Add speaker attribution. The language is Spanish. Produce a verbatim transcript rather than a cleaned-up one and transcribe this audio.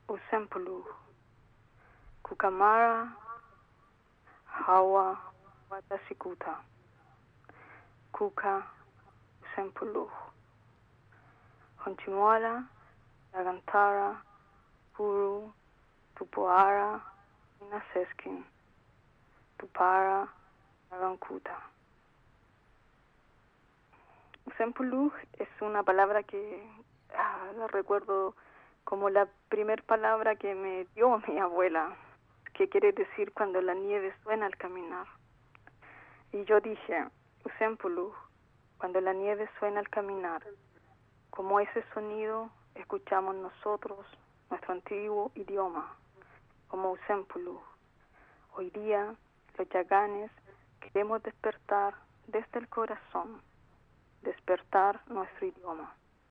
Speaker 1: Usempulu, Kukamara, Hawa, Watasikuta, Kuka, Usempulu, Honchimoala, Lagantara, Puru, Tupuara, Inaseskin, Tupara, Lagankuta. Usempulu es una palabra que ah, la recuerdo como la primer palabra que me dio mi abuela, que quiere decir cuando la nieve suena al caminar. Y yo dije, Usempulu, cuando la nieve suena al caminar, como ese sonido escuchamos nosotros nuestro antiguo idioma, como Usempulu. Hoy día, los yaganes queremos despertar desde el corazón, despertar nuestro idioma.